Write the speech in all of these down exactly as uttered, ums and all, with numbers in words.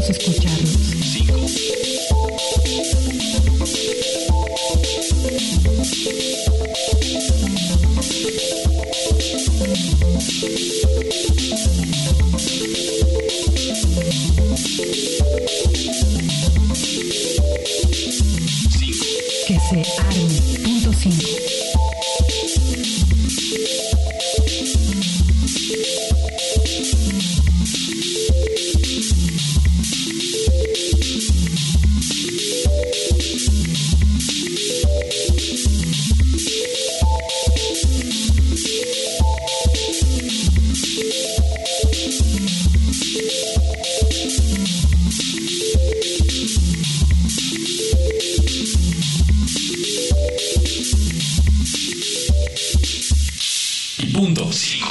Queremos escucharlos. cinco. Que se arme. Punto cinco. Punto cinco.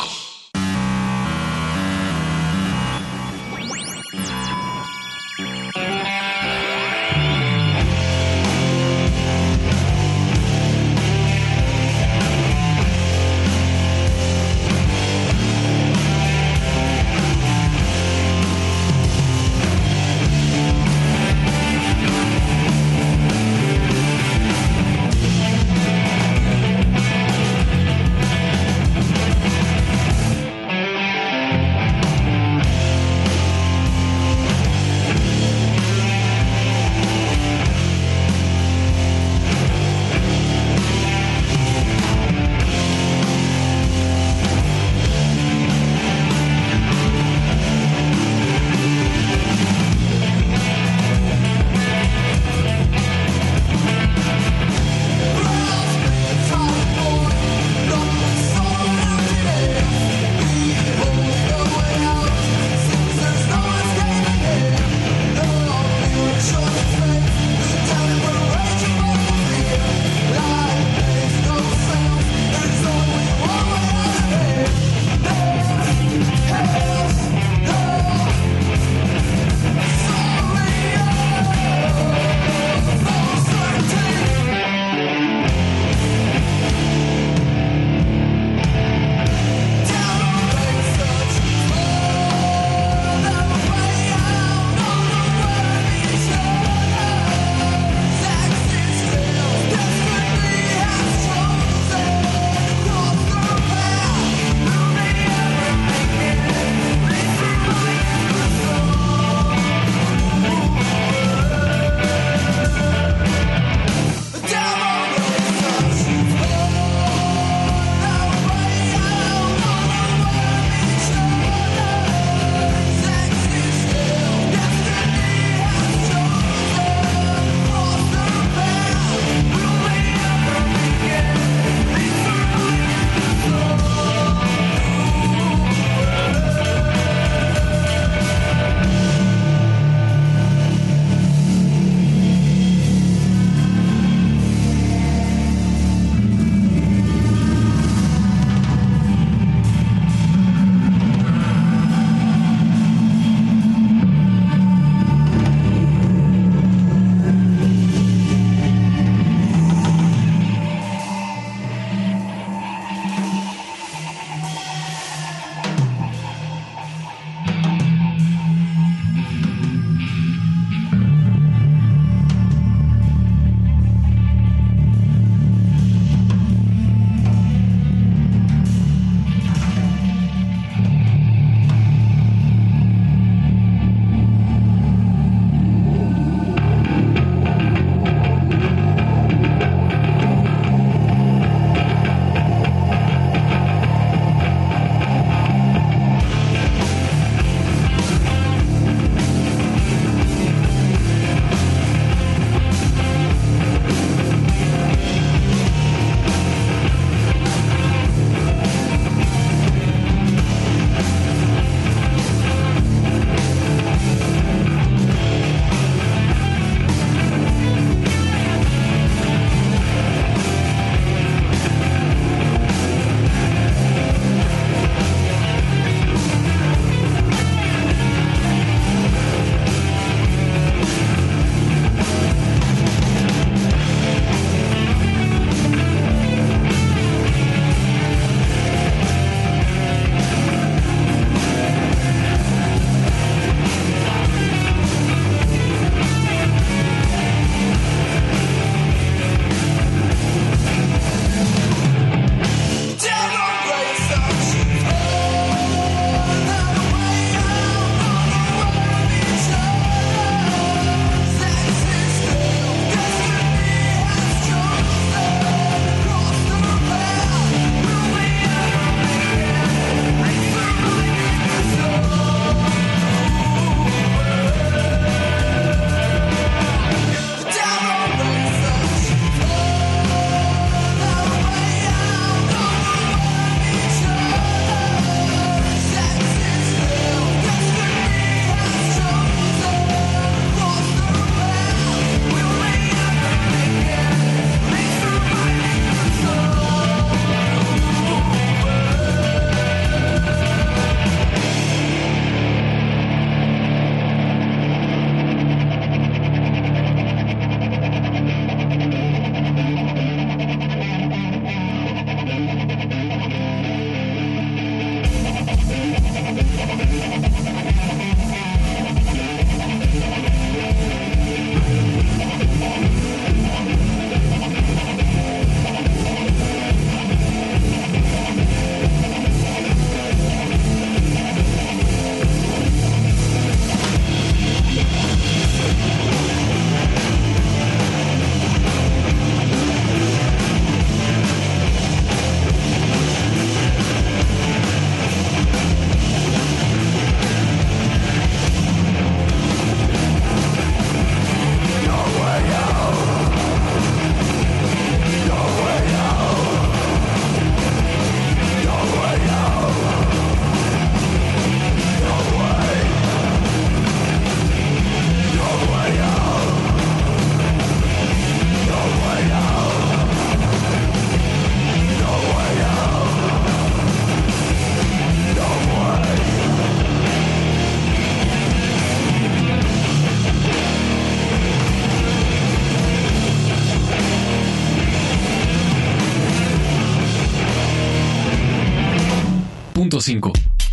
punto cinco.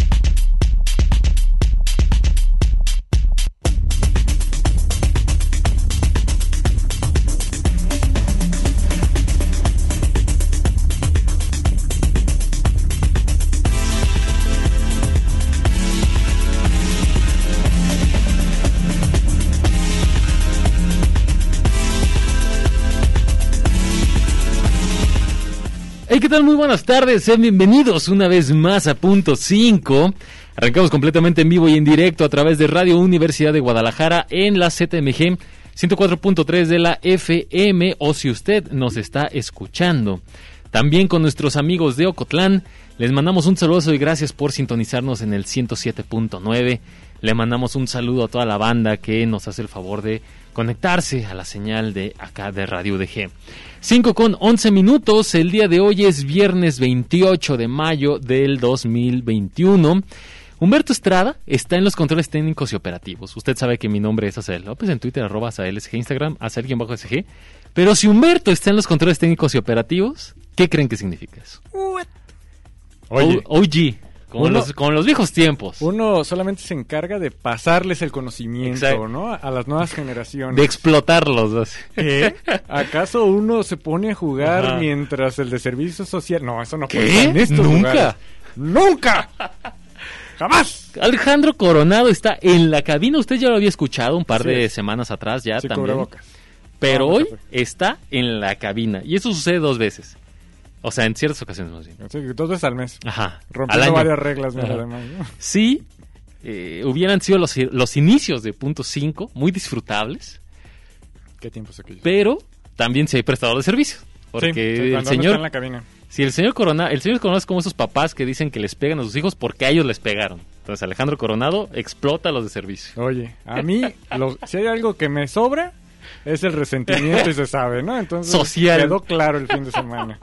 Hey, ¿qué tal? Muy buenas tardes, sean bienvenidos una vez más a Punto cinco. Arrancamos completamente en vivo y en directo a través de Radio Universidad de Guadalajara en la Z M G ciento cuatro punto tres de la F M, o si usted nos está escuchando también con nuestros amigos de Ocotlán, les mandamos un saludo y gracias por sintonizarnos en el ciento siete punto nueve. Le mandamos un saludo a toda la banda que nos hace el favor de conectarse a la señal de acá de Radio U D G. cinco con once minutos, el día de hoy es viernes veintiocho de mayo del dos mil veintiuno. Humberto Estrada está en los controles técnicos y operativos. Usted sabe que mi nombre es Azael López, en Twitter, arroba Azael S G, Instagram, Azael-S G. Pero si Humberto está en los controles técnicos y operativos, ¿qué creen que significa eso? Oye, O G, como, uno, los, como los viejos tiempos. Uno solamente se encarga de pasarles el conocimiento, Exacto. ¿no? A las nuevas generaciones. De explotarlos. Así. ¿Qué? ¿Acaso uno se pone a jugar Ajá. mientras el de servicio social? No, eso no ¿Qué? cuenta en estos ¿Nunca? lugares. ¡Nunca! ¡Jamás! Alejandro Coronado está en la cabina. Usted ya lo había escuchado un par Sí de es. semanas atrás ya Sí, también. cubrebocas. Pero No, hoy café. está en la cabina. Y eso sucede dos veces. O sea, en ciertas ocasiones más bien. Sí, dos veces al mes. Ajá. Al Rompiendo año. varias reglas, mira, Ajá. además, ¿no? Sí, eh, hubieran sido los, los inicios de Punto cinco muy disfrutables, ¿Qué tiempos aquellos? pero también si hay prestador de servicios. Porque Sí, sí, el cuando uno señor, está en la cabina. si el señor Coronado, el señor Coronado es como esos papás que dicen que les pegan a sus hijos porque a ellos les pegaron. Entonces Alejandro Coronado explota a los de servicio. Oye, a mí, lo- si hay algo que me sobra, es el resentimiento y se sabe, ¿no? Entonces, Social. quedó claro el fin de semana.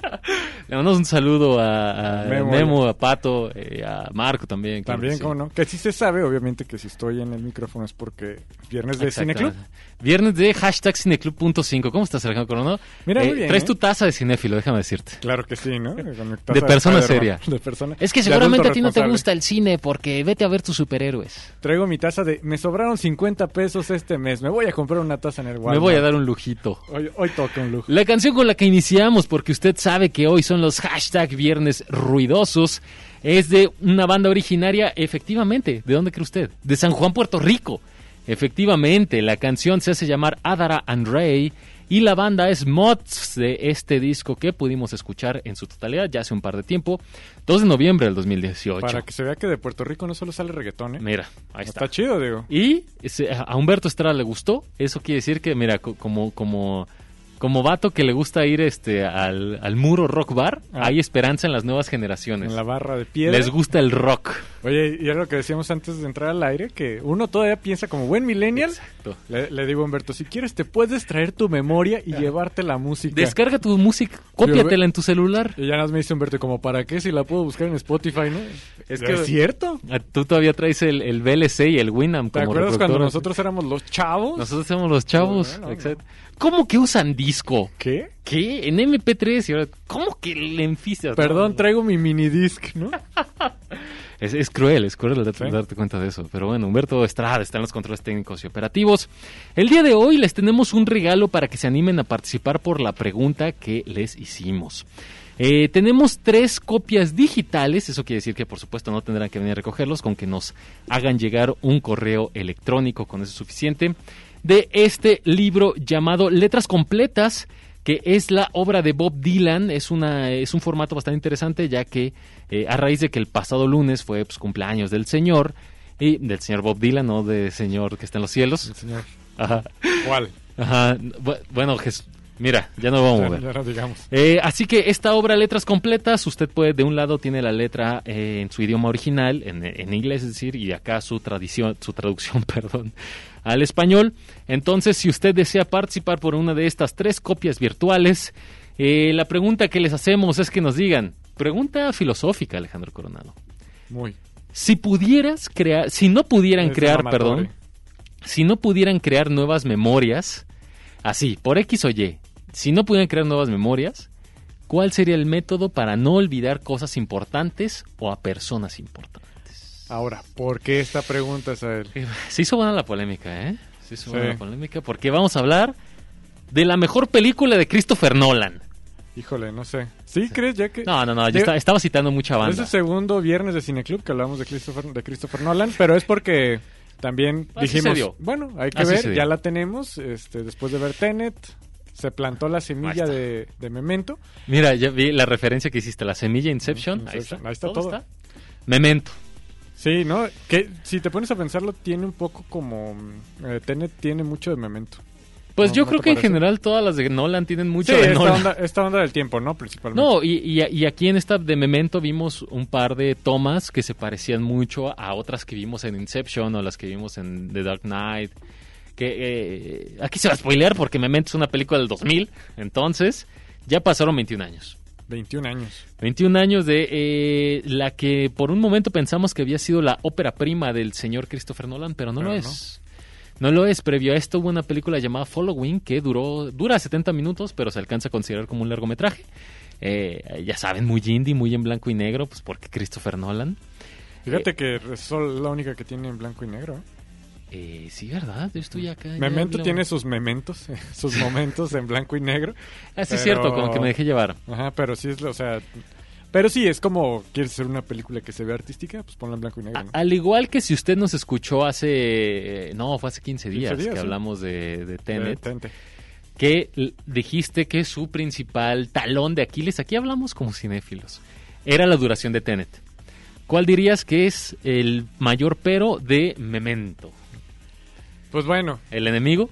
Le mandamos un saludo a, a Memo, Memo. a Pato, eh, a Marco también. claro También, que sí. ¿cómo no? Que sí se sabe, obviamente, que si estoy en el micrófono es porque viernes de Cineclub. Exactamente. Viernes de hashtag Cineclub punto cinco. ¿Cómo estás, Alejandro Coronado? Mira, Eh, muy bien, Traes ¿eh? tu taza de cinéfilo, déjame decirte. Claro que sí, ¿no? Con mi taza De persona Spider-Man. seria. De persona. Es que de seguramente adulto a ti no te responsable. gusta el cine porque vete a ver tus superhéroes. Traigo mi taza de... Me sobraron cincuenta pesos este mes. Me voy a comprar una taza en el Walmart. Me voy a dar un lujito. Hoy, hoy toca un lujo. La canción con la que iniciamos, porque usted sabe que hoy son los hashtag viernes ruidosos, es de una banda originaria, efectivamente. ¿De dónde cree usted? De San Juan, Puerto Rico. Efectivamente, la canción se hace llamar Adara and Ray y la banda es Mods, de este disco que pudimos escuchar en su totalidad ya hace un par de tiempo, dos de noviembre del dos mil dieciocho. Para que se vea que de Puerto Rico no solo sale reggaetón, ¿eh? Mira, ahí está. Está chido, digo. Y ese- a Humberto Estrada le gustó. Eso quiere decir que, mira, co- como como como vato que le gusta ir este al, al Muro Rock Bar, Ah. hay esperanza en las nuevas generaciones. En la barra de piedra. Les gusta el rock. Oye, y era lo que decíamos antes de entrar al aire, que uno todavía piensa como buen millennial. Exacto. Le, le digo a Humberto, si quieres te puedes traer tu memoria y llevarte la música. Descarga tu música, cópiatela en tu celular. Y ya nos me dice Humberto, como para qué si la puedo buscar en Spotify, ¿no? Es Es que- que es cierto. Ah, Tú todavía traes el, el V L C y el Winamp ¿Te como acuerdas cuando reproductor. nosotros éramos los chavos? Nosotros somos los chavos. No, no, no. Exacto. ¿Cómo que usan disco? ¿Qué? ¿Qué? En M P tres. Y ahora, ¿cómo que le enfisas? Perdón, No. traigo mi minidisc, ¿no? Es, es cruel, es cruel darte, ¿Sí? darte cuenta de eso. Pero bueno, Humberto Estrada está en los controles técnicos y operativos. El día de hoy les tenemos un regalo para que se animen a participar por la pregunta que les hicimos. Eh, tenemos tres copias digitales, eso quiere decir que por supuesto no tendrán que venir a recogerlos, con que nos hagan llegar un correo electrónico, con eso es suficiente, de este libro llamado Letras Completas, que es la obra de Bob Dylan. Es una es un formato bastante interesante, ya que eh, a raíz de que el pasado lunes fue pues, cumpleaños del señor, y del señor Bob Dylan, no del señor que está en los cielos. El señor. Ajá. ¿Cuál? Ajá. Bu- Bueno, Jes- mira, ya no vamos a Ya, ver. ya no digamos. Eh, así que esta obra, Letras Completas, usted puede, de un lado tiene la letra eh, en su idioma original, en, en inglés, es decir, y acá su tradición, su traducción, perdón, al español. Entonces, si usted desea participar por una de estas tres copias virtuales, eh, la pregunta que les hacemos es que nos digan, pregunta filosófica, Alejandro Coronado. Muy. Si pudieras crear, si no pudieran Es crear, mamador, perdón, eh. si no pudieran crear nuevas memorias, así, por X o Y, si no pudieran crear nuevas memorias, ¿Cuál sería el método para no olvidar cosas importantes o a personas importantes? Ahora, ¿por qué esta pregunta, Sael? Se hizo buena la polémica, ¿eh? Se hizo Sí. buena la polémica porque vamos a hablar de la mejor película de Christopher Nolan. Híjole, no sé. ¿Sí crees ya que...? No, no, no, yo De- esta- estaba citando mucha Es banda. el segundo viernes de Cineclub que hablamos de Christopher, de Christopher Nolan, pero es porque también Así se dijimos, dio. bueno, hay que Así se ver, dio. ya la tenemos, este, después de ver Tenet, se plantó la Ahí semilla está. de, de Memento. Mira, ya vi la referencia que hiciste, la semilla Inception. Ahí Inception, está, ahí está todo. Memento. Sí, ¿no? Que si te pones a pensarlo, tiene un poco como... eh, Tenet tiene mucho de Memento. Pues ¿No- yo no creo te que en parece? general todas las de Nolan tienen mucho Sí, de esta Nolan. onda, esta onda del tiempo, ¿no? Principalmente. No, y, y, y aquí en esta de Memento vimos un par de tomas que se parecían mucho a otras que vimos en Inception o las que vimos en The Dark Knight. Que eh, aquí se va a spoilear porque Memento es una película del dos mil, entonces ya pasaron veintiún años. veintiún años. veintiún años de eh, la que por un momento pensamos que había sido la ópera prima del señor Christopher Nolan, pero no Pero lo no. es. No lo es. Previo a esto hubo una película llamada Following que duró dura setenta minutos, pero se alcanza a considerar como un largometraje. Eh, ya saben, muy indie, muy en blanco y negro, pues porque Christopher Nolan. Fíjate que es solo la única que tiene en blanco y negro, ¿eh? Eh, sí, ¿verdad? Yo estoy acá. ya Memento lo- tiene sus mementos, sus momentos en blanco y negro. Ah, sí, es pero- cierto, como que me dejé llevar. Ajá, pero sí es, o sea... Pero sí, es como, ¿quieres hacer una película que se vea artística? Pues ponla en blanco y negro, A- ¿no? al igual que si usted nos escuchó hace... No, fue hace quince días, días, que sí. hablamos de, de Eh, Tenet. Tente. Que l- dijiste que su principal talón de Aquiles, aquí hablamos como cinéfilos, era la duración de Tenet. ¿Cuál dirías que es el mayor pero de Memento? Pues bueno, ¿El enemigo?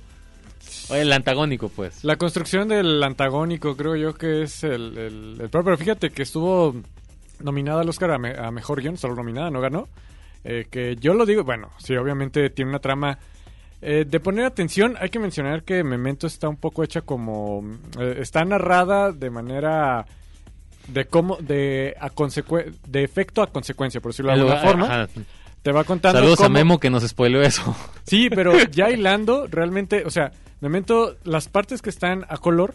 O el antagónico, pues. la construcción del antagónico creo yo que es el... el, el- pero fíjate que estuvo nominada al Oscar a, me- a Mejor Guión, solo nominada, no ganó. Eh, que yo lo digo, bueno, sí, obviamente tiene una trama... eh, de poner atención, hay que mencionar que Memento está un poco hecha como... eh, está narrada de manera... De cómo... De, a consecue- de efecto a consecuencia, por decirlo de El alguna lugar- forma. ajá. Te va contando Saludos a cómo- Memo que nos spoileó eso. Sí, pero ya hilando, realmente, o sea, Memento, las partes que están a color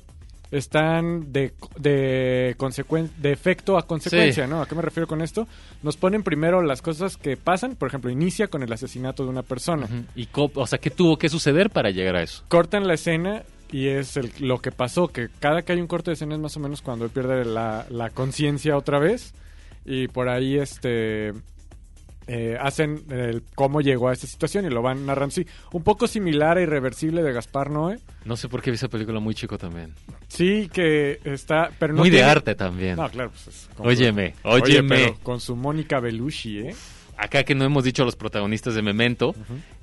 están de, de, consecuen- de efecto a consecuencia, Sí. ¿no? ¿A qué me refiero con esto? Nos ponen primero las cosas que pasan, por ejemplo, inicia con el asesinato de una persona. Ujú. Y co- o sea, ¿qué tuvo que suceder para llegar a eso? Cortan la escena y es el- lo que pasó, que cada que hay un corte de escena es más o menos cuando él pierde la, la conciencia otra vez y por ahí este... eh, hacen el cómo llegó a esta situación y lo van narrando así. Un poco similar a Irreversible de Gaspar Noé. No sé por qué vi esa película muy chico también. Sí, que está... pero no muy de tiene- arte también. No, claro. Pues es como- Óyeme, Oye, óyeme. pero con su Mónica Bellucci, ¿eh? Acá que no hemos dicho los protagonistas de Memento,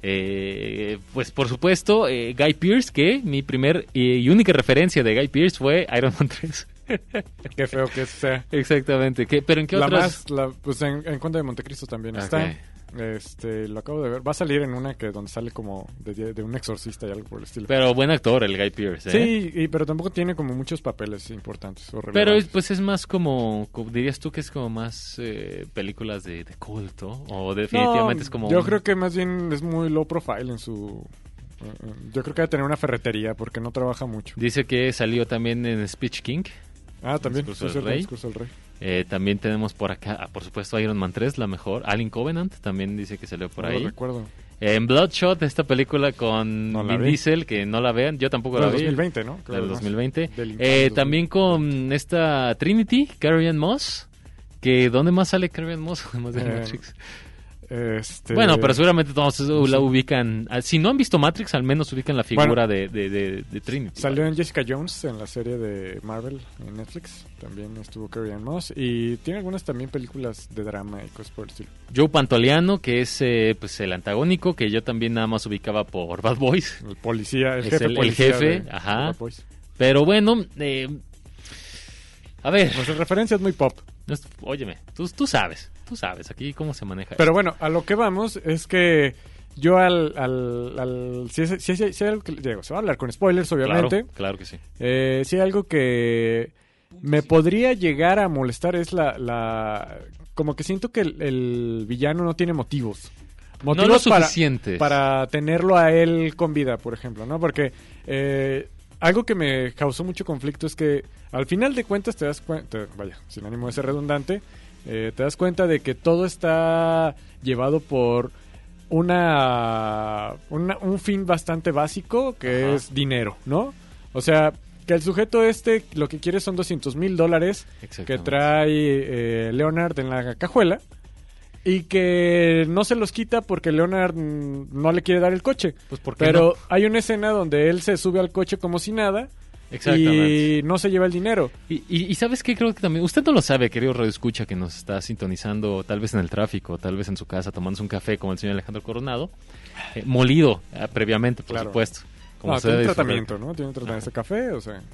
eh, pues por supuesto, eh, Guy Pearce, que mi primer y única referencia de Guy Pearce fue Iron Man tres. Qué feo que sea. Exactamente. ¿Qué, ¿Pero en qué La otras? más, la- pues en, en Conde de Montecristo también Ok. está. Este, lo acabo de ver. Va a salir en una que donde sale como de, de un exorcista y algo por el estilo. Pero buen actor el Guy Pearce, ¿eh? Sí, y, pero tampoco tiene como muchos papeles importantes o Pero es, relevantes. pues es más como, como- dirías tú que es como más eh, películas de, de culto, o definitivamente No, es como... Yo un- creo que más bien es muy low profile en su... eh, Yo creo que debe tener una ferretería porque no trabaja mucho. Dice que salió también en Speech King. Ah, también. Discurso sí, del cierto, Rey. Discurso del Rey. Eh, también tenemos por acá, ah, por supuesto, Iron Man tres, la mejor. Alien Covenant también dice que salió por No ahí. lo recuerdo. Eh, en Bloodshot, esta película con No la Vin vi. Diesel, que no la vean, yo tampoco Del la vi. dos mil veinte, ¿no? Creo La del además. dos mil veinte. Del infame Eh, dos mil también con esta Trinity, Carrie Ann Moss. Que, ¿dónde más sale Carrie Ann Moss? Además de Eh, Matrix. Este... Bueno, pero seguramente todos no la sé. ubican. ah, Si no han visto Matrix, al menos ubican la figura de, de, de, de Trinity. Salió en Jessica Jones en la serie de Marvel en Netflix. También estuvo Carrie Ann Moss. Y tiene algunas también películas de drama y cosas por el estilo. Joe Pantoliano, que es eh, pues el antagónico, que yo también nada más ubicaba por Bad Boys. El policía, el Es jefe el- el policía. jefe, de- ajá. de Bad Boys. Pero bueno, eh, a ver, Nuestra referencia es muy pop. no es- óyeme, tú, tú sabes, tú sabes aquí cómo se maneja Pero esto. bueno, a lo que vamos es que yo al... al, al si, es- si, es- si hay algo que... Digo, se va a hablar con spoilers, obviamente. Claro, claro que sí. Eh, si hay algo que me podría llegar a molestar es la... la como que siento que el, el villano no tiene motivos. No lo Motivos para, suficientes. para tenerlo a él con vida, por ejemplo, ¿no? Porque eh, algo que me causó mucho conflicto es que al final de cuentas te das cuenta, vaya, sin ánimo de ser redundante, eh, te das cuenta de que todo está llevado por una, una un fin bastante básico que Ajá. es dinero, ¿no? O sea, que el sujeto este lo que quiere son doscientos mil dólares que trae eh, Leonard en la cajuela y que no se los quita porque Leonard no le quiere dar el coche. Pues porque Pero no? hay una escena donde él se sube al coche como si nada y no se lleva el dinero. Y, y, y ¿sabes qué? Creo que también, usted no lo sabe, querido radioescucha, que nos está sintonizando tal vez en el tráfico, tal vez en su casa tomándose un café como el señor Alejandro Coronado, eh, molido eh, previamente, por claro. supuesto. Como no, tiene un tratamiento, ¿no? Tiene un tratamiento de café, o sea...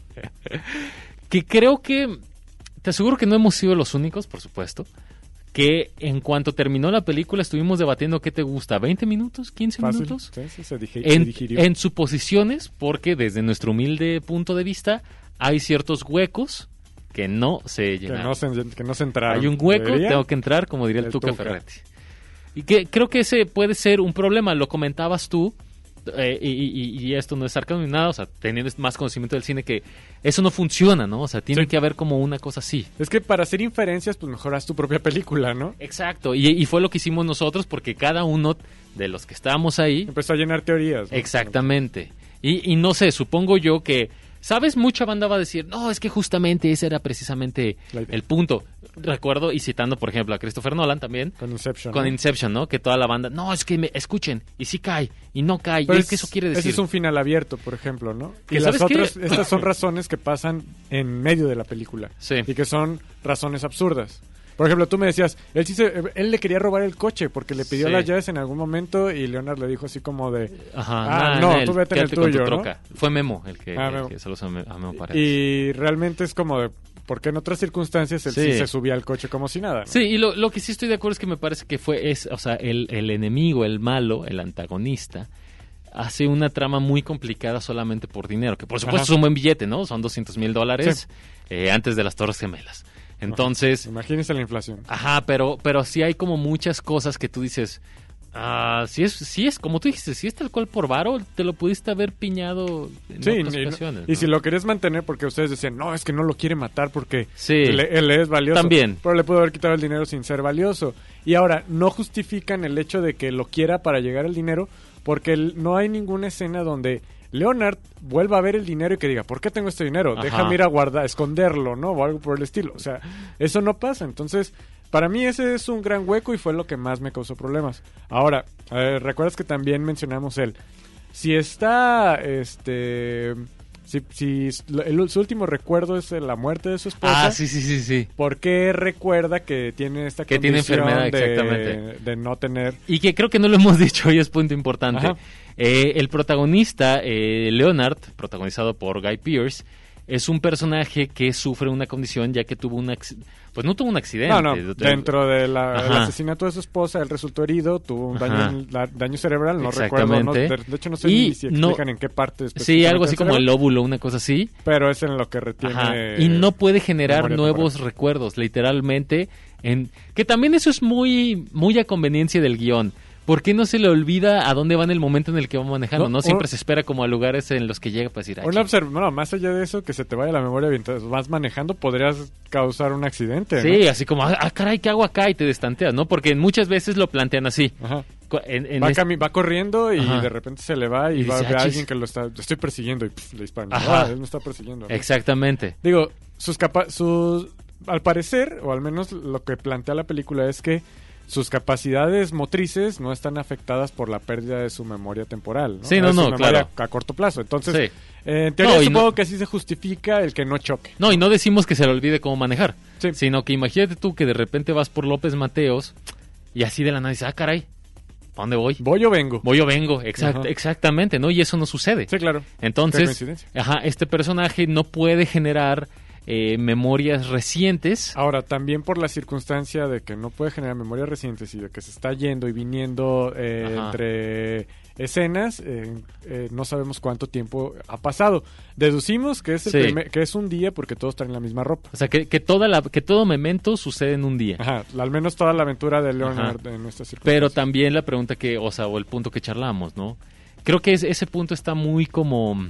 que creo que, te aseguro que no hemos sido los únicos, por supuesto, que en cuanto terminó la película estuvimos debatiendo qué te gusta, ¿veinte minutos? ¿quince Fácil. minutos? Sí, sí, se digi- en, se digirió. en suposiciones, porque desde nuestro humilde punto de vista hay ciertos huecos que no se llenan. Que no se, que no se entraron. Hay un hueco, ¿Debería? tengo que entrar, como diría el, El Tuca, Tuca. Ferretti. Y que creo que ese puede ser un problema, lo comentabas tú, eh, y, y, y esto no es sarcasmo ni nada, o sea, teniendo más conocimiento del cine, que eso no funciona, ¿no? O sea, tiene Sí. que haber como una cosa así. Es que para hacer inferencias, pues mejor haz tu propia película, ¿no? Exacto, y, y fue lo que hicimos nosotros, porque cada uno de los que estábamos ahí... Empezó a llenar teorías, ¿no? Exactamente. Y, y no sé, supongo yo que... ¿Sabes? Mucha banda va a decir, no, es que justamente ese era precisamente el punto. Recuerdo, y citando, por ejemplo, a Christopher Nolan también, Con Inception. con ¿no? Inception, ¿no? Que toda la banda, no, es que me escuchen, y sí cae, y no cae, Pero y es, es que eso quiere decir... Ese es un final abierto, por ejemplo, ¿no? Que Y las ¿sabes qué? otras, estas son razones que pasan en medio de la película. Sí. Y que son razones absurdas. Por ejemplo, tú me decías, él, sí se, él le quería robar el coche porque le pidió Sí. las llaves en algún momento y Leonard le dijo así como de... Ajá, Ah, nada, no, en él, tú vete en el quédate con tu tuyo, ¿no? troca. Fue Memo el que, Ah, el Memo. que se los a, Me- a Memo Paredes. Y realmente es como de... Porque en otras circunstancias él sí, Sí. se subía al coche como si nada, ¿no? Sí, y lo, lo que sí estoy de acuerdo es que me parece que fue, es, o sea, el, el enemigo, el malo, el antagonista, hace una trama muy complicada solamente por dinero, que por supuesto Ajá. es un buen billete, ¿no? Son doscientos mil dólares eh, antes de las Torres Gemelas. Entonces, Imagínense la inflación. ajá, pero, pero sí hay como muchas cosas que tú dices, ah, si es, si es, como tú dijiste, si es tal cual por varo, te lo pudiste haber piñado en Sí, otras y, ocasiones, y ¿no? si lo querés mantener porque ustedes decían, no, es que no lo quiere matar porque Sí. él, él es valioso. También. Pero le pudo haber quitado el dinero sin ser valioso. Y ahora, no justifican el hecho de que lo quiera para llegar al dinero porque el- no hay ninguna escena donde Leonard vuelva a ver el dinero y que diga, ¿por qué tengo este dinero? Ajá. Déjame ir a guardar, esconderlo, ¿no? O algo por el estilo. O sea, eso no pasa. Entonces, para mí ese es un gran hueco y fue lo que más me causó problemas. Ahora, eh, ¿recuerdas que también mencionamos el... Si está, este... Si, si el, su último recuerdo es la muerte de su esposa, Ah, sí, sí, sí, sí. ¿por qué recuerda que tiene esta Que tiene condición enfermedad, de, exactamente. de no tener... Y que creo que no lo hemos dicho y es punto importante. Ajá. Eh, el protagonista, eh, Leonard, protagonizado por Guy Pearce, es un personaje que sufre una condición ya que tuvo un acc- pues no tuvo un accidente. No, no, dentro del Ajá. asesinato de su esposa, él resultó herido, tuvo un Ajá. daño, en la- daño cerebral, no recuerdo, no, Exactamente. de, de hecho no sé Y ni si no- explican en qué parte Sí, específicamente algo así del como el cerebro, óvulo, una cosa así. pero es en lo que retiene... Ajá. Y no puede generar memoria nuevos temporal. recuerdos, literalmente. En... Que también eso es muy, muy a conveniencia del guión. ¿Por qué no se le olvida a dónde va en el momento en el que va manejando? No, No, siempre o- se espera como a lugares en los que llega para decir... "Ay, Una observ- no, más allá de eso, que se te vaya la memoria mientras vas manejando, podrías causar un accidente, sí, ¿no? así como, ah, ah, caray, ¿qué hago acá? Y te destanteas, ¿no? Porque muchas veces lo plantean así. Ajá. Co- En, en Va, este- cami- va corriendo y Ajá. de repente se le va y, Y va a dice, ver a "Ah, alguien chis". que lo está, lo estoy persiguiendo y pf, le disparan. Ajá. Ah, él me está persiguiendo, ¿no? Exactamente. Digo, sus capa sus al parecer, o al menos lo que plantea la película es que sus capacidades motrices no están afectadas por la pérdida de su memoria temporal, ¿no? Sí, no, De su no, memoria claro. a corto plazo. Entonces, Sí. eh, en teoría No, y supongo no- que así se justifica el que no choque. No, y no decimos que se le olvide cómo manejar, Sí. sino que imagínate tú que de repente vas por López Mateos y así de la nada dices, ah, caray, ¿a dónde voy? ¿Voy o vengo? Voy o vengo, exact- Ajá. exactamente, ¿no? Y eso no sucede. Sí, claro. Qué Entonces, coincidencia. ajá, este personaje no puede generar eh, memorias recientes. Ahora, también por la circunstancia de que no puede generar memorias recientes y de que se está yendo y viniendo eh, Ajá. entre escenas, eh, eh, no sabemos cuánto tiempo ha pasado. Deducimos que es, el Sí. primer- que es un día porque todos traen la misma ropa. O sea, que, que, toda la, que todo memento sucede en un día. Ajá, al menos toda la aventura de Leonard Ajá. en nuestras circunstancias. Pero también la pregunta que, o sea, o el punto que charlamos, ¿no? Creo que es- ese punto está muy como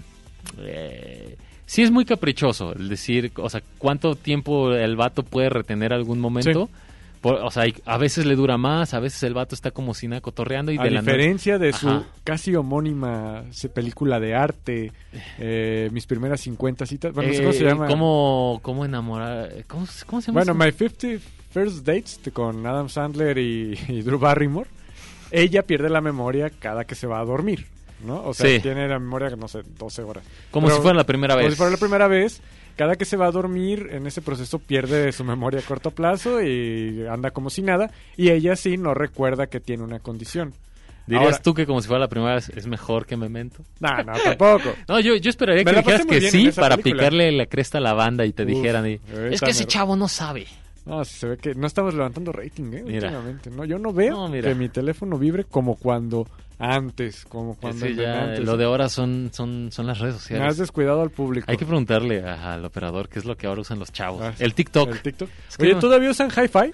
Eh, sí es muy caprichoso, el decir, o sea, cuánto tiempo el vato puede retener algún momento. Sí. Por, o sea, hay- a veces le dura más, a veces el vato está como si nada cotorreando y A de la nada- diferencia de su Ajá. casi homónima se- película de arte, eh, mis primeras cincuenta citas, bueno, no sé cómo se Eh, llama. ¿Cómo, cómo enamorar? ¿Cómo, cómo se llama Bueno, eso? My fifty First Dates de- con Adam Sandler y, y Drew Barrymore. Ella pierde la memoria cada que se va a dormir, ¿no? O sea, Sí. tiene la memoria, no sé, doce horas. Como Pero- si fuera la primera Como vez. si fuera la primera vez. Cada que se va a dormir, en ese proceso pierde su memoria a corto plazo y anda como si nada. Y ella sí no recuerda que tiene una condición. ¿Dirías Ahora- tú que como si fuera la primera vez es mejor que Memento? No, no, tampoco. No, yo, yo esperaría Me que la pasé dijeras muy que bien sí en esa para película. picarle la cresta a la banda y te Uf, dijeran, y, esa es que ese me- chavo no sabe. No, si se ve que no estamos levantando rating, ¿eh? Mira. Últimamente. No, yo no veo No, mira. que mi teléfono vibre como cuando antes, como cuando Sí, en ya, antes. lo de ahora son, son, son las redes Me has sociales. descuidado al público. Hay que preguntarle a- al operador qué es lo que ahora usan los chavos. Ah, el TikTok. El TikTok. Es que Oye, no- ¿todavía usan Hi-Fi?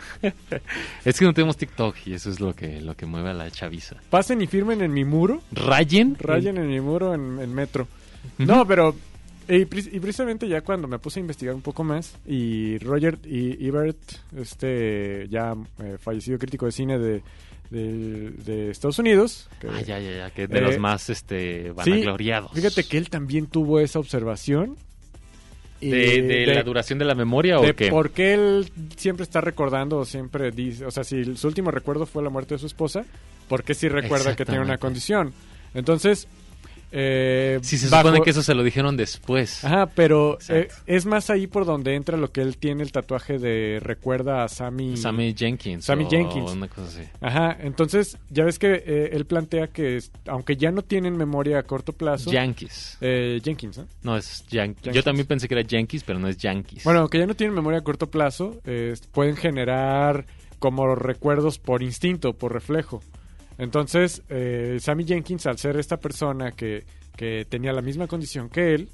Es que no tenemos TikTok y eso es lo que, lo que mueve a la chaviza. Pasen y firmen en mi muro. Rayen. Rayen en mi muro en, en Metro. Ujú. No, pero... Y, pre- y precisamente ya cuando me puse a investigar un poco más y Roger y Ebert, este ya eh, fallecido crítico de cine de, de, de Estados Unidos, que- Ah, ya, ya, ya, que de Eh, los más este, sí, vanagloriados. fíjate que él también tuvo esa observación. y ¿De, de la duración de la memoria de o qué? por qué él siempre está recordando o siempre dice, o sea, si su último recuerdo fue la muerte de su esposa, ¿por qué sí recuerda que tiene una Exactamente. condición? Entonces, eh, Si se bajo- supone que eso se lo dijeron después. Ajá, pero eh, Exacto. es más ahí por donde entra lo que él tiene el tatuaje de recuerda a Sammy. Sammy Jenkins. Sammy o Jenkins. Una cosa así. Ajá, entonces ya ves que eh, él plantea que es- aunque ya no tienen memoria a corto plazo. Yankees. eh, Jenkins, ¿no? No, es Yan- Yo Yankees. también pensé que era Yankees, pero no es Yankees. Bueno, aunque ya no tienen memoria a corto plazo, eh, pueden generar como recuerdos por instinto, por reflejo. Entonces, eh, Sammy Jenkins, al ser esta persona que, que tenía la misma condición que él,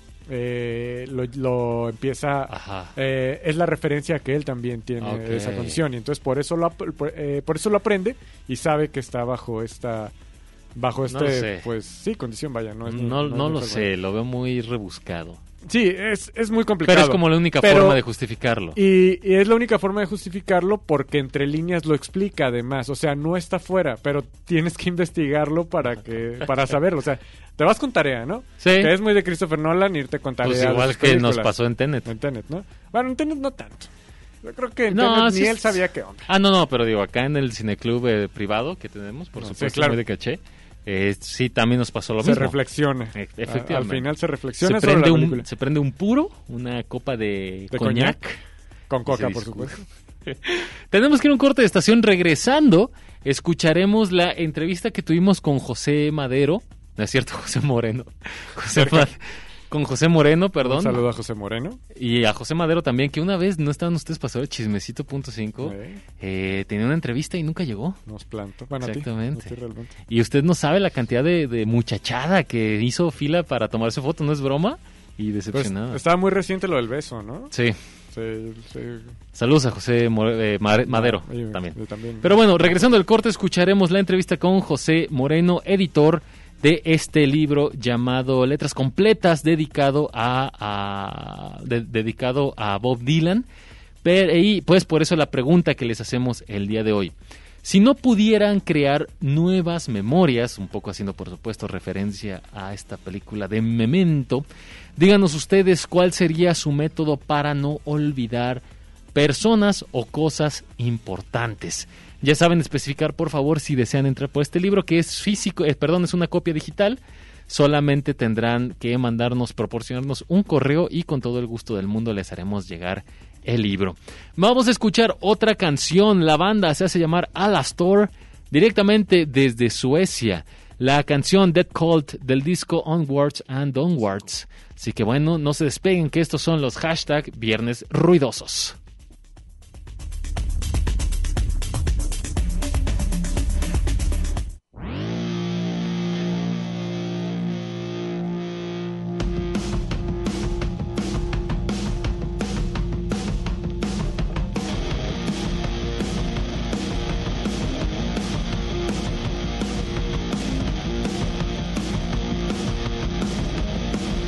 eh, lo, lo empieza... Ajá. eh, es la referencia a que él también tiene Ok. esa condición. Y entonces por eso, lo, ap- por, eh, por eso lo aprende y sabe que está bajo esta... Bajo No este, lo sé. pues sí, condición, vaya. No, es ni- No, es no ni lo enfermedad. sé, lo veo muy rebuscado. Sí, es, es muy complicado. Pero es como la única Pero- forma de justificarlo. Y, y es la única forma de justificarlo porque entre líneas lo explica además. O sea, no está fuera, pero tienes que investigarlo para que para saberlo. O sea, te vas con tarea, ¿no? Sí. Que es muy de Christopher Nolan irte con tarea. Pues de igual sus que nos películas. pasó en Tenet. En Tenet, ¿no? Bueno, en Tenet no tanto. Yo creo que en No, Tenet sí ni es- él sabía qué onda. Ah, no, no, pero digo, acá en el cineclub eh, privado que tenemos, por No, sí, supuesto, claro. muy de caché, eh, sí, también nos pasó lo Se mismo. reflexiona. E- A- efectivamente. Al final se Se reflexiona sobre prende, la un, película. se prende un puro, una copa de, De coñac. coñac. Con y coca, se por discute. supuesto. Tenemos que ir a un corte de estación. Regresando, escucharemos la entrevista que tuvimos con José Madero. No es cierto, José Moreno. José Ma- con José Moreno, perdón. Un saludo a José Moreno. Y a José Madero también, que una vez no estaban ustedes pasando el chismecito punto cinco. Eh, Eh, tenía una entrevista y nunca llegó. nos plantó. Bueno, a ti, Exactamente. a ti realmente. Y usted no sabe la cantidad de, de muchachada que hizo fila para tomarse foto, ¿no es broma? Y Pues, decepcionada. estaba muy reciente lo del beso, ¿no? Sí. Sí, sí. Saludos a José More- eh, Mare- Madero Ah, y- también. y también. Pero bueno, regresando al corte, escucharemos la entrevista con José Moreno, editor de este libro llamado Letras Completas, dedicado a, a- de- dedicado a Bob Dylan. Pero, y pues por eso la pregunta que les hacemos el día de hoy. Si no pudieran crear nuevas memorias, un poco haciendo por supuesto referencia a esta película de Memento, díganos ustedes cuál sería su método para no olvidar personas o cosas importantes. Ya saben especificar, por favor, si desean entrar por este libro, que es físico, eh, perdón, es una copia digital. Solamente tendrán que mandarnos, proporcionarnos un correo y con todo el gusto del mundo les haremos llegar el libro. Vamos a escuchar otra canción. La banda se hace llamar Alastor, directamente desde Suecia. La canción Dead Cult del disco Onwards and Onwards. Así que bueno, no se despeguen, que estos son los hashtag Viernes Ruidosos. Thank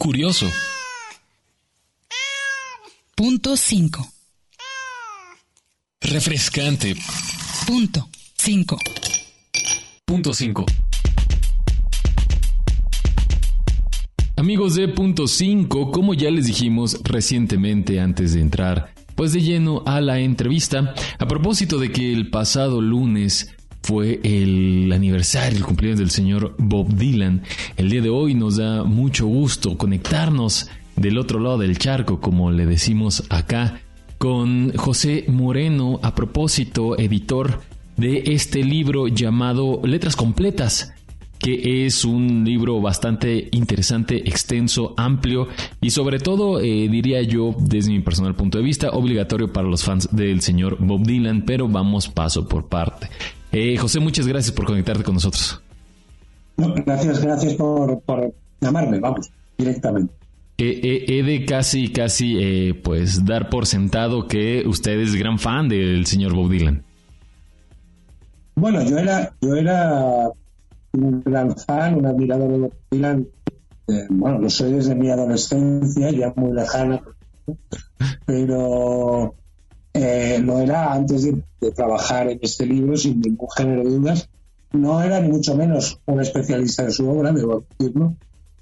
Curioso. Punto cinco. Refrescante. Punto cinco. Punto cinco. Amigos de Punto cinco, como ya les dijimos recientemente antes de entrar pues de lleno a la entrevista, a propósito de que el pasado lunes fue el aniversario, el cumpleaños del señor Bob Dylan, el día de hoy nos da mucho gusto conectarnos del otro lado del charco, como le decimos acá, con José Moreno, a propósito, editor de este libro llamado Letras Completas, que es un libro bastante interesante, extenso, amplio y sobre todo, eh, diría yo, desde mi personal punto de vista, obligatorio para los fans del señor Bob Dylan, pero vamos paso por parte. Eh, José, muchas gracias por conectarte con nosotros. No, gracias, gracias por, por llamarme, vamos, directamente. Eh, eh, he de casi, casi, eh, pues, dar por sentado que usted es gran fan del señor Bob Dylan. Bueno, yo era, yo era un gran fan, un admirador de Bob Dylan. Eh, bueno, lo soy desde mi adolescencia, ya muy lejana, pero eh, lo era antes de, de trabajar en este libro, sin ningún género de dudas. No era ni mucho menos un especialista en su obra, debo decirlo.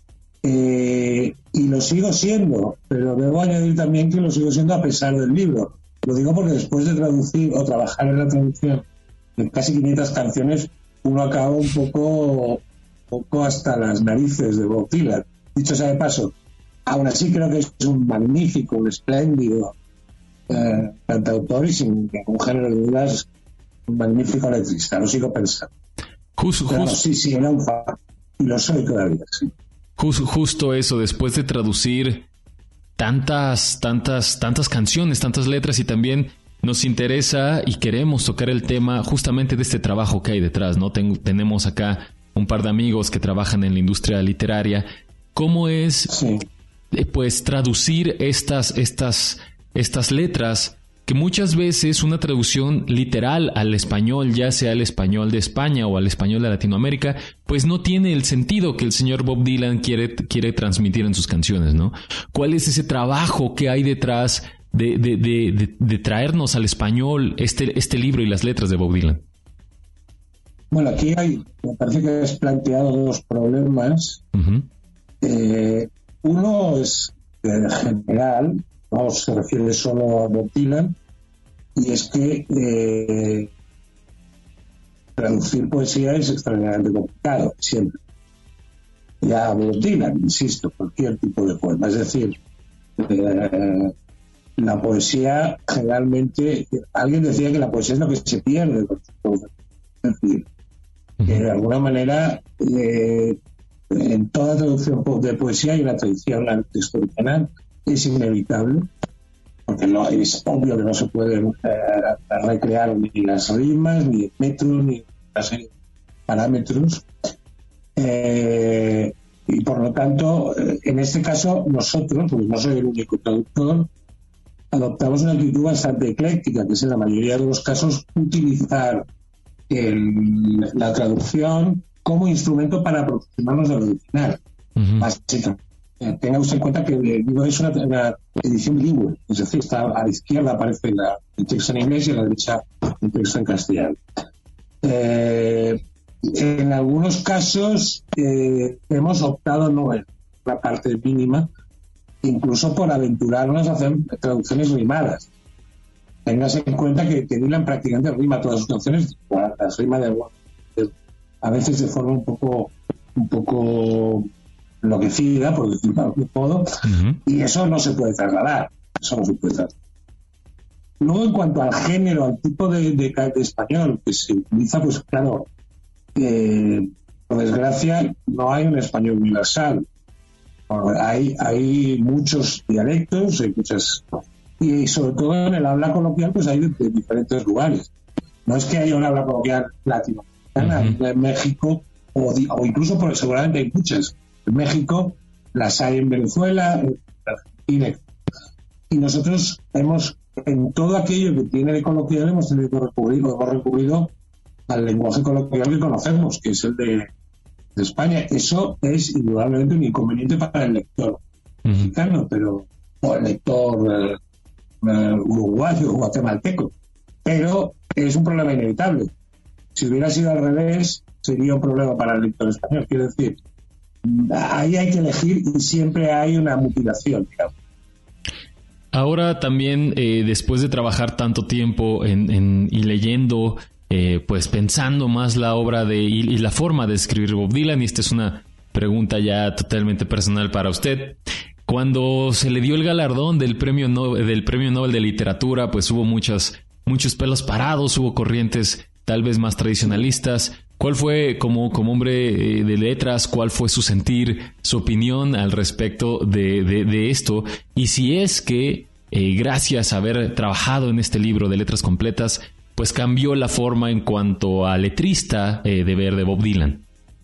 Eh, y lo sigo siendo, pero debo añadir también que lo sigo siendo a pesar del libro. Lo digo porque después de traducir o trabajar en la traducción de casi quinientas canciones, uno acaba un poco, un poco hasta las narices de Bob Dylan. Dicho sea de paso, aún así creo que es un magnífico, un espléndido eh, cantautor y sin ningún género de dudas un magnífico letrista, lo sigo pensando. Just, Pero, just, sí, sí, era un fan y lo soy todavía, sí. Just, justo eso, después de traducir tantas, tantas, tantas canciones, tantas letras y también nos interesa y queremos tocar el tema justamente de este trabajo que hay detrás, ¿no? Ten, tenemos acá un par de amigos que trabajan en la industria literaria. ¿Cómo es, Sí. eh, pues, traducir estas, estas, estas letras que muchas veces una traducción literal al español, ya sea al español de España o al español de Latinoamérica, pues no tiene el sentido que el señor Bob Dylan quiere, quiere transmitir en sus canciones, ¿no? ¿Cuál es ese trabajo que hay detrás de, de, de, de, de traernos al español este, este libro y las letras de Bob Dylan? Bueno, aquí hay, me parece que has planteado dos problemas. Uh-huh. Eh, uno es eh, general, no se refiere solo a Bob Dylan, y es que eh, traducir poesía es extraordinariamente complicado, siempre. Ya a Bob Dylan, insisto, cualquier tipo de poema. Es decir, eh, la poesía generalmente, alguien decía que la poesía es lo que se pierde. Es decir, que de alguna manera eh, en toda traducción de poesía hay una tradición al texto original, es inevitable, porque no, es obvio que no se pueden eh, recrear ni las rimas, ni el metro, ni una serie de parámetros. Eh, y por lo tanto, eh, en este caso, nosotros, pues no soy el único traductor, adoptamos una actitud bastante ecléctica, que es en la mayoría de los casos utilizar el, la traducción como instrumento para aproximarnos al original. Uh-huh. Básicamente. Eh, tenga usted en cuenta que el libro es una, una edición bilingüe, es decir, está a la izquierda aparece la, el texto en inglés y a la derecha el texto en castellano. Eh, en algunos casos eh, hemos optado no en la parte mínima, incluso por aventurarnos a hacer traducciones rimadas. Téngase en cuenta que, que Dylan prácticamente rima todas sus canciones, las rima de, de a veces de forma un poco un poco enloquecida, por decirlo de algún modo, uh-huh. Y eso no se puede trasladar, eso no se puede trasladar. Luego, en cuanto al género, al tipo de, de, de español que se utiliza, pues claro, eh, por desgracia no hay un español universal. Hay, hay muchos dialectos, hay muchas, y sobre todo en el habla coloquial pues hay de, de diferentes lugares. No es que haya un habla coloquial latinoamericana, uh-huh. En México, o, o incluso por, seguramente hay muchas. En México las hay en Venezuela, en Argentina. Y nosotros hemos, en todo aquello que tiene de coloquial, hemos tenido que recurrir, hemos recurrido al lenguaje coloquial que conocemos, que es el de, de España. Eso es indudablemente un inconveniente para el lector. uh-huh. mexicano, pero o el lector eh, eh, uruguayo o guatemalteco. Pero es un problema inevitable. Si hubiera sido al revés, sería un problema para el lector español. Quiero decir, ahí hay que elegir y siempre hay una mutilación, digamos. Ahora también, eh, después de trabajar tanto tiempo en, en, y leyendo, eh, pues pensando más la obra de y, y la forma de escribir Bob Dylan, y esta es una pregunta ya totalmente personal para usted. Cuando se le dio el galardón del premio Nobel, del premio Nobel de Literatura, pues hubo muchas, muchos pelos parados, hubo corrientes tal vez más tradicionalistas. ¿Cuál fue, como, como hombre de letras, cuál fue su sentir, su opinión al respecto de, de, de esto? Y si es que, eh, gracias a haber trabajado en este libro de letras completas, pues cambió la forma en cuanto a letrista eh, de ver de Bob Dylan.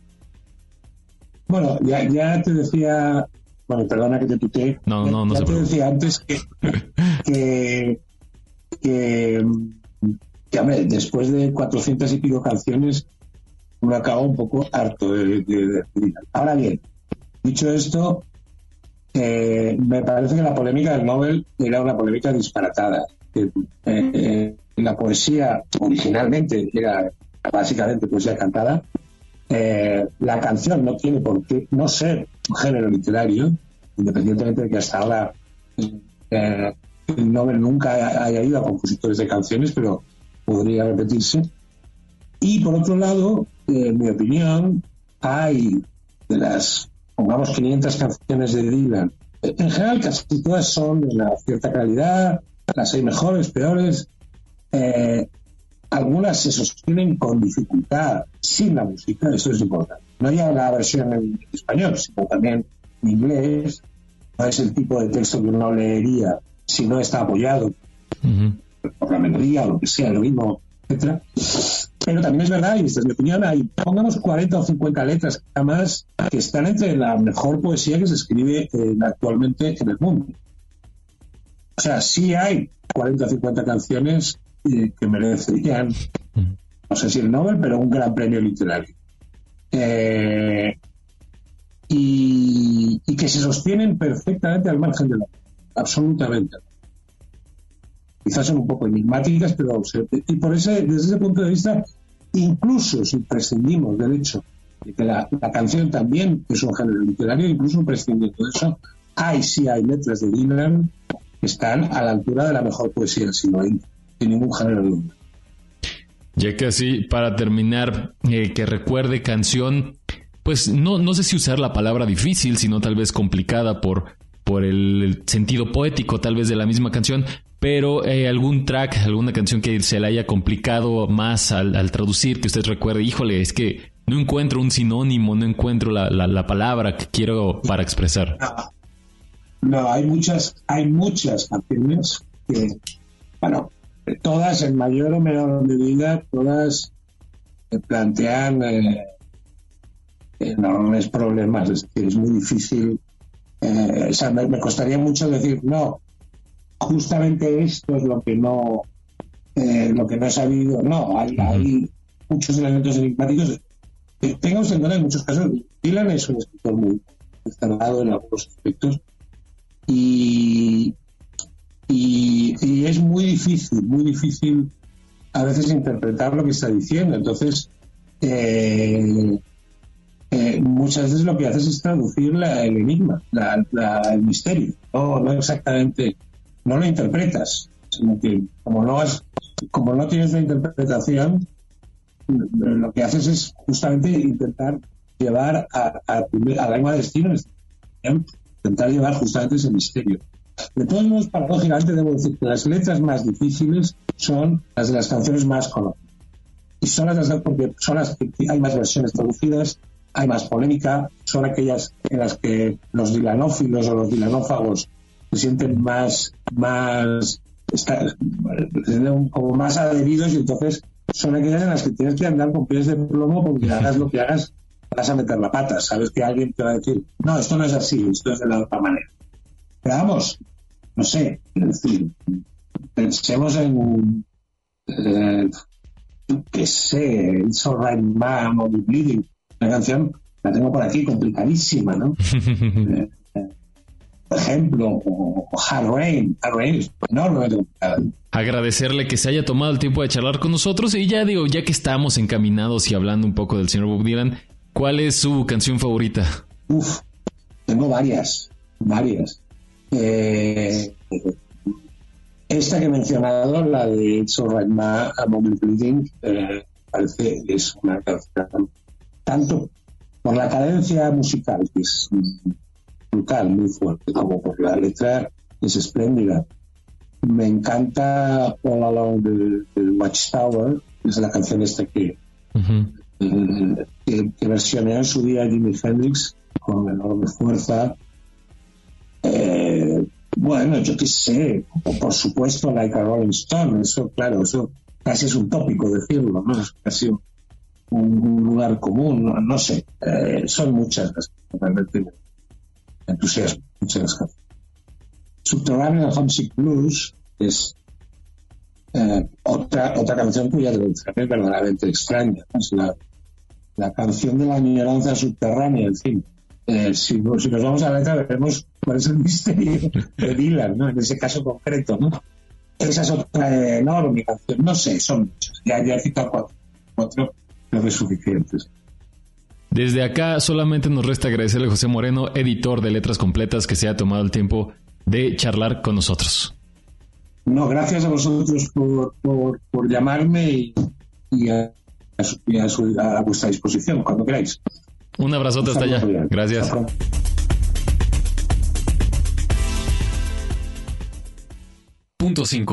Bueno, ya, ya te decía, bueno, perdona que te tuteé. No, no, no ya se te preocupe. decía antes que, que, que, que, hombre, después de cuatrocientas y pico canciones, uno acaba un poco harto de, de, de Dylan. Ahora bien, dicho esto, eh, me parece que la polémica del Nobel era una polémica disparatada. Eh, eh, la poesía originalmente era básicamente poesía cantada. Eh, la canción no tiene por qué no ser un género literario, independientemente de que hasta ahora eh, el Nobel nunca haya ido a compositores de canciones, pero podría repetirse. Y por otro lado, en mi opinión, hay de las, pongamos, quinientas canciones de Dylan, en general casi todas son de una cierta calidad, las hay mejores, peores, eh, algunas se sostienen con dificultad sin la música, eso es importante. No ya la versión en español, sino también en inglés. No es el tipo de texto que uno leería si no está apoyado uh-huh. por la melodía o lo que sea, el ritmo, etcétera. Pero también es verdad, y esta es mi opinión, hay, pongamos cuarenta o cincuenta letras más que están entre la mejor poesía que se escribe eh, actualmente en el mundo. O sea, sí hay cuarenta o cincuenta canciones eh, que merecerían, no sé si el Nobel, pero un gran premio literario. Eh, y, y que se sostienen perfectamente al margen de la absolutamente. Quizás son un poco enigmáticas, pero y por ese, desde ese punto de vista, incluso si prescindimos del hecho de que la, la canción también es un género literario, incluso prescindiendo de eso, hay sí hay letras de Dylan que están a la altura de la mejor poesía del siglo veinte, sin ningún género de duda. Ya que así, para terminar, eh, que recuerde canción, pues no, no sé si usar la palabra difícil, sino tal vez complicada por, por el sentido poético tal vez de la misma canción, pero eh, algún track, alguna canción que se le haya complicado más al, al traducir, que usted recuerde, híjole, es que no encuentro un sinónimo, no encuentro la, la, la palabra que quiero para expresar. No, no, hay muchas, hay muchas canciones que, bueno, todas en mayor o menor medida, todas plantean eh, enormes problemas. Es decir, es muy difícil, eh, o sea, me, me costaría mucho decir, no, justamente esto es lo que no eh, lo que no he sabido. No, hay, hay muchos elementos enigmáticos. Eh, tenga usted en cuenta, en muchos casos Dylan es un escritor muy cerrado en algunos aspectos y, y y es muy difícil muy difícil a veces interpretar lo que está diciendo. Entonces eh, eh, muchas veces lo que haces es traducir la, el enigma, la, la, el misterio, no, no exactamente, no lo interpretas, sino que como no has, como no tienes la interpretación, lo que haces es justamente intentar llevar a, a, a la lengua de destino, intentar llevar justamente ese misterio. De todos modos, paradójicamente debo decir que las letras más difíciles son las de las canciones más conocidas, y son las porque son las que hay más versiones traducidas, hay más polémica, son aquellas en las que los dilanófilos o los dilanófagos se sienten más más está, como más adheridos, y entonces son aquellas en las que tienes que andar con pies de plomo porque hagas lo que hagas vas a meter la pata. Sabes que alguien te va a decir, no, esto no es así, esto es de la otra manera. Pero vamos, no sé, es decir, pensemos en eh, qué sé, It's Alright Man o The Bleeding, la canción la tengo por aquí complicadísima, ¿no? eh, eh, ejemplo, o, o Hard Rain. Hard Rain es enormemente complicada. Agradecerle que se haya tomado el tiempo de charlar con nosotros y ya digo, ya que estamos encaminados y hablando un poco del señor Bob Dylan, ¿cuál es su canción favorita? Uf, tengo varias, varias. Eh, esta que he mencionado, la de It's Alright Ma, A Moment Bleeding, eh, parece que es una canción tanto por la cadencia musical, que es brutal, muy fuerte, como por la letra, es espléndida. Me encanta All Along the, the Watchtower, que es la canción esta que, uh-huh. eh, que, que versioneó en su día Jimi Hendrix con enorme fuerza. Eh, bueno, yo qué sé, o por supuesto Like a Rolling Stone, eso claro, eso casi es un tópico decirlo, ¿no? Es casi un, un lugar común, no, no sé, eh, son muchas las que realmente me entusiasman, muchas las canciones. Subterranean Homesick Blues es eh, otra otra canción cuya traducción es verdaderamente extraña, es la, la canción de la añoranza subterránea, en fin. Eh, si, si nos vamos a la letra veremos cuál es el misterio de Dylan, ¿no? En ese caso concreto, ¿no? Esa es otra enorme canción, no sé, son muchas, ya, ya he citado cuatro, cuatro creo que es suficientes. Desde acá solamente nos resta agradecerle a José Moreno, editor de Letras Completas, que se ha tomado el tiempo de charlar con nosotros. No, gracias a vosotros por, por, por llamarme y, y, a, a, su, y a, su, a vuestra disposición, cuando queráis. Un abrazote hasta allá. Gracias. Punto cinco.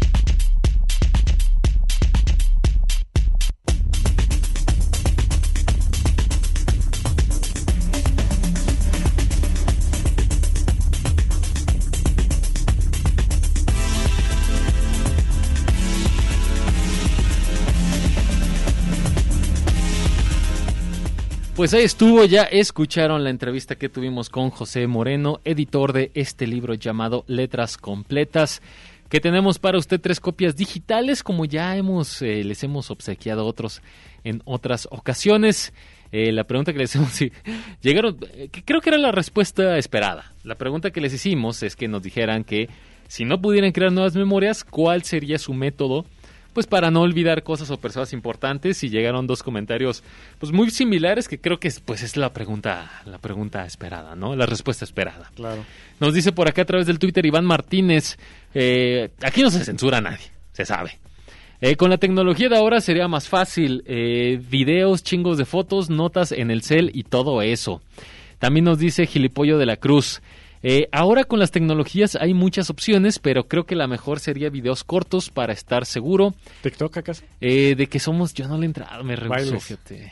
Pues ahí estuvo, ya escucharon la entrevista que tuvimos con José Moreno, editor de este libro llamado Letras Completas, que tenemos para usted tres copias digitales, como ya hemos eh, les hemos obsequiado a otros en otras ocasiones. Eh, la pregunta que les hicimos, sí, llegaron, eh, que creo que era la respuesta esperada. La pregunta que les hicimos es que nos dijeran que si no pudieran crear nuevas memorias, ¿cuál sería su método? Pues para no olvidar cosas o personas importantes, y llegaron dos comentarios pues muy similares, que creo que es, pues es la pregunta la pregunta esperada, ¿no? La respuesta esperada. Claro. Nos dice por acá a través del Twitter Iván Martínez, eh, aquí no se censura a nadie, se sabe. Eh, con la tecnología de ahora sería más fácil, eh, videos, chingos de fotos, notas en el cel y todo eso. También nos dice Gilipollo de la Cruz, Eh, ahora con las tecnologías hay muchas opciones, pero creo que la mejor sería videos cortos para estar seguro. ¿TikTok acaso? Eh, de que somos, yo no le he entrado, me rehuso, fíjate.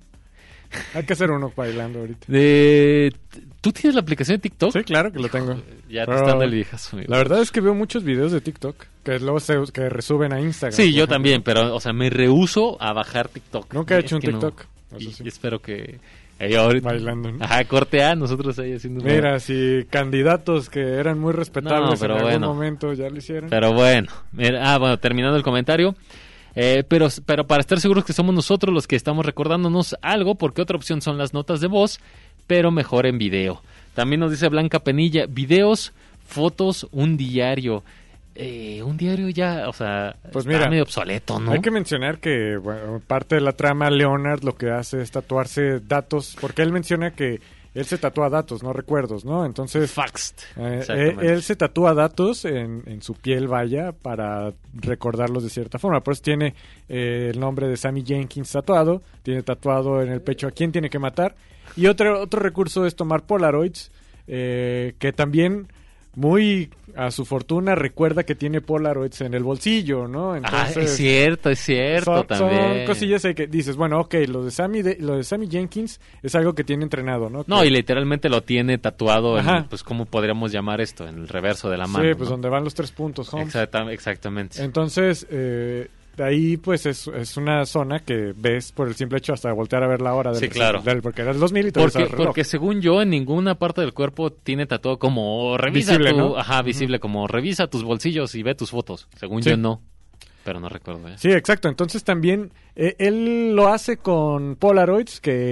Hay que hacer uno bailando ahorita. De, ¿Tú tienes la aplicación de TikTok? Sí, claro que lo tengo. Ya te están el viejazo. La verdad es que veo muchos videos de TikTok que luego se que resuben a Instagram. Sí, yo también, pero, o sea, me rehuso a bajar TikTok. Nunca he es hecho un TikTok. No. Y, sí. y espero que... Ahí ahorita, bailando, ¿no? Ajá, corte A, nosotros ahí haciendo... Mira, si candidatos que eran muy respetables no, pero en algún bueno, momento ya lo hicieron. Pero bueno, mira, ah, bueno, terminando el comentario, eh, pero, pero para estar seguros que somos nosotros los que estamos recordándonos algo, porque otra opción son las notas de voz, pero mejor en video. También nos dice Blanca Penilla, videos, fotos, un diario... Eh, un diario ya, o sea, pues está mira, medio obsoleto, ¿no? Hay que mencionar que, bueno, parte de la trama, Leonard lo que hace es tatuarse datos, porque él menciona que él se tatúa datos, no recuerdos, ¿no? Entonces, Faxed. Eh, él, él se tatúa datos en, en su piel, vaya, para recordarlos de cierta forma. Por eso tiene eh, el nombre de Sammy Jenkins tatuado, tiene tatuado en el pecho a quién tiene que matar. Y otro, otro recurso es tomar Polaroids, eh, que también... muy a su fortuna recuerda que tiene Polaroids en el bolsillo, ¿no? Entonces, ah, es cierto, es cierto son, también. Son cosillas que dices, bueno, ok, lo de Sammy de, lo de Sammy Jenkins es algo que tiene entrenado, ¿no? No, que... y literalmente lo tiene tatuado en, pues, ¿cómo podríamos llamar esto? En el reverso de la mano. Sí, pues ¿no? donde van los tres puntos, Holmes. Exacta, exactamente. Entonces, eh... de ahí pues es, es una zona que ves por el simple hecho hasta voltear a ver la hora del sí, claro. del, porque era el dos mil y todo porque, porque según yo en ninguna parte del cuerpo tiene tatuado como revisa visible, tu, ¿no? ajá, visible uh-huh. como revisa tus bolsillos y ve tus fotos. Según sí. yo no, pero no recuerdo. ¿eh? Sí, exacto. Entonces también eh, él lo hace con Polaroids que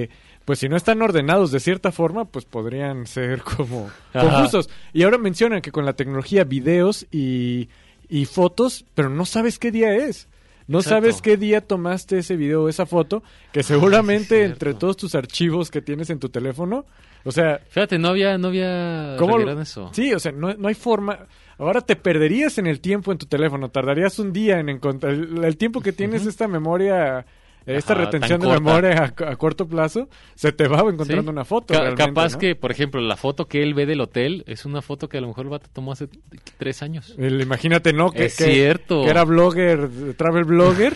pues si no están ordenados de cierta forma, pues podrían ser como Ajá. confusos. Y ahora mencionan que con la tecnología videos y, y fotos, pero no sabes qué día es. No Exacto. sabes qué día tomaste ese video o esa foto, que seguramente Ay, sí es entre cierto. todos tus archivos que tienes en tu teléfono, o sea, Fíjate, no había, no había ¿cómo? revirado eso. Sí, o sea, no, no hay forma. Ahora te perderías en el tiempo en tu teléfono, tardarías un día en encontrar el, el tiempo que tienes Ujú. esta memoria, esta Ajá, retención tan de corta. memoria a, a corto plazo, se te va encontrando Sí. una foto. Ca- realmente, capaz ¿no? que, por ejemplo, la foto que él ve del hotel es una foto que a lo mejor el vato tomó hace tres años. El- imagínate, ¿no? Que, Es que- cierto. que era blogger, travel blogger,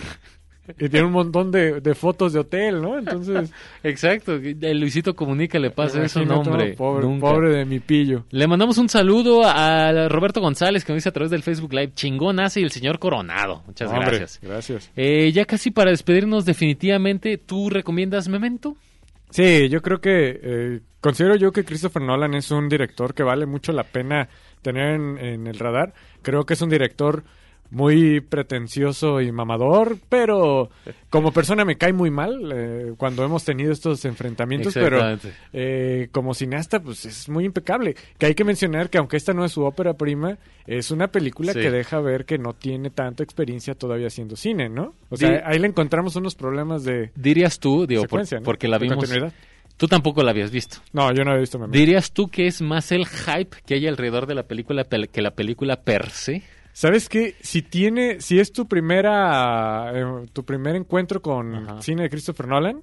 y tiene un montón de, de fotos de hotel, ¿no? Entonces, Exacto. El Luisito Comunica le pasa eso, no, imagínate, hombre. Pobre, nunca. pobre de mi pillo. Le mandamos un saludo a Roberto González, que nos dice a través del Facebook Live, chingón hace y el señor Coronado. Muchas Hombre, gracias. Gracias. Eh, ya casi para despedirnos definitivamente, ¿tú recomiendas Memento? Sí, yo creo que eh, considero yo que Christopher Nolan es un director que vale mucho la pena tener en, en el radar. Creo que es un director muy pretencioso y mamador, pero como persona me cae muy mal eh, cuando hemos tenido estos enfrentamientos, pero Exactamente. eh, como cineasta pues es muy impecable. Que hay que mencionar que aunque esta no es su ópera prima, es una película Sí. que deja ver que no tiene tanta experiencia todavía haciendo cine, ¿no? O sea, Di- ahí le encontramos unos problemas de Dirías tú, digo, por- secuencia, ¿no? porque la De vimos. continuidad. Tú tampoco la habías visto. No, yo no he visto Memento. ¿Dirías tú que es más el hype que hay alrededor de la película pel- que la película per se? ¿Sabes qué? Si tiene, si es tu primera, eh, tu primer encuentro con Ajá. cine de Christopher Nolan,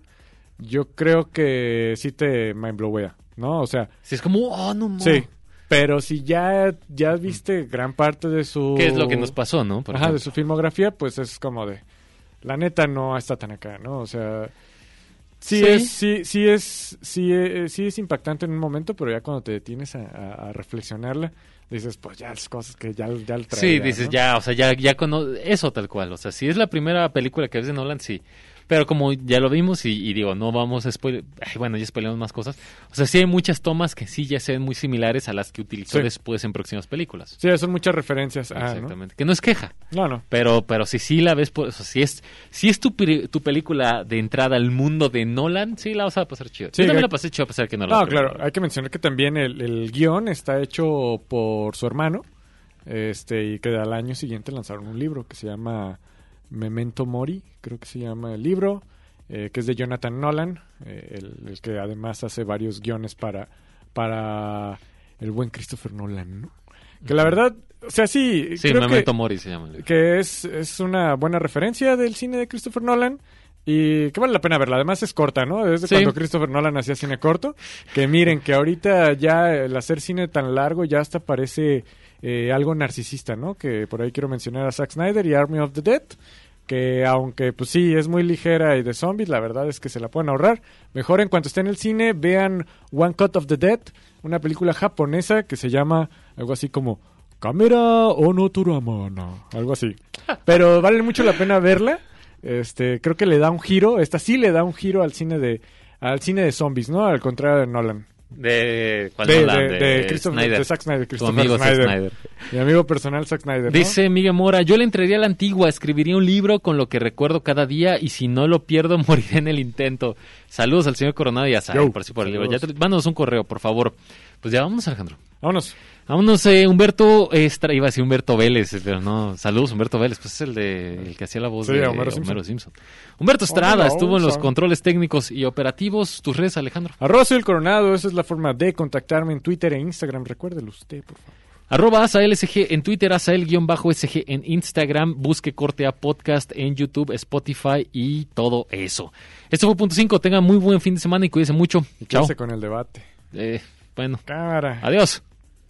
yo creo que sí te mindblowea, ¿no? O sea, Si es como, oh, no, mo. sí. Pero si ya, ya viste gran parte de su... ¿Qué es lo que nos pasó, no? Por Ajá, de ejemplo. su filmografía, pues es como de... La neta no está tan acá, ¿no? O sea... Sí, Sí. es, sí, sí es, sí, eh, sí es impactante en un momento, pero ya cuando te detienes a, a- a reflexionarla, dices, pues ya las cosas que ya, ya el traía, Sí, dices, ¿no? ya, o sea, ya, ya cono- eso tal cual. O sea, si es la primera película que ves de Nolan, sí. Pero como ya lo vimos y, y digo, no vamos a spoiler, ay, bueno, ya spoileamos más cosas. O sea, sí hay muchas tomas que sí ya se ven muy similares a las que utilizó Sí. después en próximas películas. Sí, son muchas referencias. Ah, ¿no? Exactamente. Que no es queja. No, no. Pero, pero si sí la ves, pues, o sea, si es, si es tu, peri- tu película de entrada al mundo de Nolan, sí la vas a pasar chido. Sí, Yo también que- la pasé chido a pesar que no la No, vi. claro, hay que mencionar que también el, el guión está hecho por su hermano, este, y que al año siguiente lanzaron un libro que se llama Memento Mori, creo que se llama el libro, eh, que es de Jonathan Nolan, eh, el, el que además hace varios guiones para, para el buen Christopher Nolan, ¿no? Que la verdad, o sea, sí, Sí, creo Memento que, Mori se llama el libro. que es, es una buena referencia del cine de Christopher Nolan y que vale la pena verla. Además es corta, ¿no? Desde Sí. cuando Christopher Nolan hacía cine corto. Que miren, que ahorita ya el hacer cine tan largo ya hasta parece eh, algo narcisista, ¿no? Que por ahí quiero mencionar a Zack Snyder y Army of the Dead. Que aunque pues sí, es muy ligera y de zombies, la verdad es que se la pueden ahorrar. Mejor en cuanto esté en el cine, vean One Cut of the Dead, una película japonesa que se llama algo así como Kamera ono Turamana, algo así. Pero vale mucho la pena verla. Este, creo que le da un giro, esta sí le da un giro al cine de al cine de zombies, ¿no? Al contrario de Nolan. De, ¿cuál De, Nolan? de, De, de Christopher- Snyder. de Zack Snyder, Tu Christopher amigo Zack Snyder. Snyder. Mi amigo personal Zack Snyder, ¿no? Dice Miguel Mora, yo le entraría a la antigua, escribiría un libro con lo que recuerdo cada día y si no lo pierdo moriré en el intento. Saludos al señor Coronado y a Sael, Yo, por así por el libro. saludos. Ya te- mándanos un correo, por favor. Pues ya vámonos, Alejandro. Vámonos. Vámonos, eh, Humberto, Estra, iba a decir Humberto Vélez, eh, pero no, saludos Humberto Vélez, pues es el de el que hacía la voz Sí, de Homero Homero, Simpson. Simpson. Humberto Estrada Hola, estuvo en los hola. controles técnicos y operativos. Tus redes, Alejandro. Arroba soy el Coronado, esa es la forma de contactarme en Twitter e Instagram. Recuérdelo usted, por favor. Arroba AsaelSG en Twitter, Asael-S G en Instagram, busque Corte A Podcast en YouTube, Spotify y todo eso. Esto fue Punto cinco, tengan muy buen fin de semana y cuídense mucho. Y Chao. quédese con el debate. Eh, bueno, Cámara. adiós.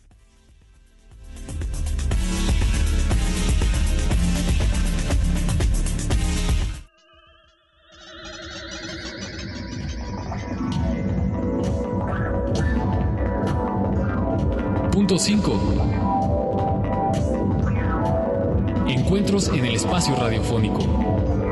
Punto cinco. Encuentros en el espacio radiofónico.